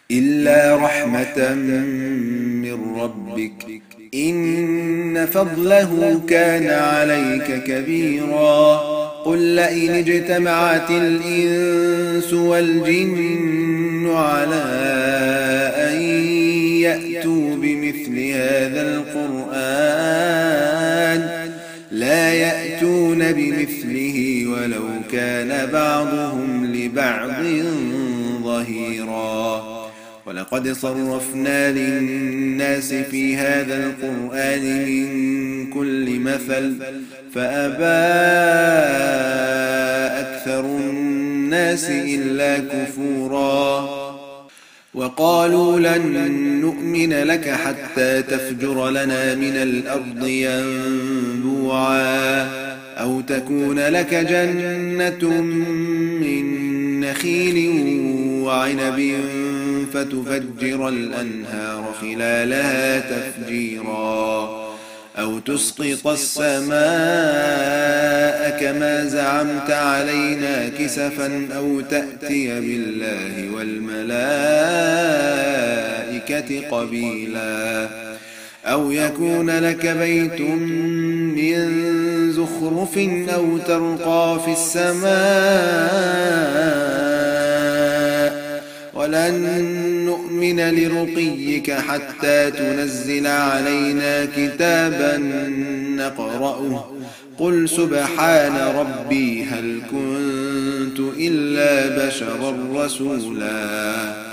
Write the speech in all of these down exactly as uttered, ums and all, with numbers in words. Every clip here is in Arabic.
إلا رحمة من ربك إن فضله كان عليك كبيرا. قل لئن اجتمعت الإنس والجن على أن يأتوا بمثل هذا القرآن لا يأتون بمثله ولو كان بعضهم لبعض ظهيرا. ولقد صرفنا للناس في هذا القرآن من كل مثل فأبى أكثر الناس إلا كفورا. وقالوا لن نؤمن لك حتى تفجر لنا من الأرض ينبوعا أو تكون لك جنة من نخيل وعنب فتفجر الأنهار خلالها تفجيرا أو تسقط السماء كما زعمت علينا كسفا أو تأتي بالله والملائكة قبيلا أو يكون لك بيت من زخرف أو ترقى في السماء ولن نؤمن لرقيك حتى تنزل علينا كتابا نقرأه قل سبحان ربي هل كنت إلا بشرا رسولا.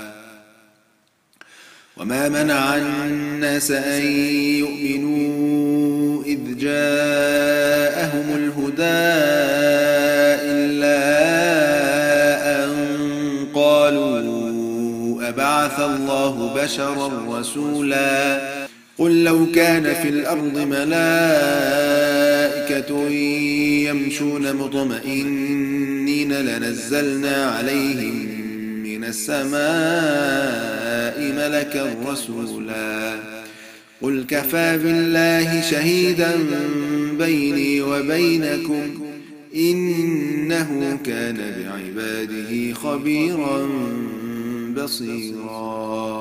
وما منع الناس أن يؤمنوا إذ جاءهم الهدى إلا أن قالوا أبعث الله بشرا رسولا. قل لو كان في الأرض ملائكة يمشون مطمئنين لنزلنا عليهم من السماء ملكا رسولا. قل كفى بالله شهيدا بيني وبينكم إنه كان بعباده خبيرا بصيرا.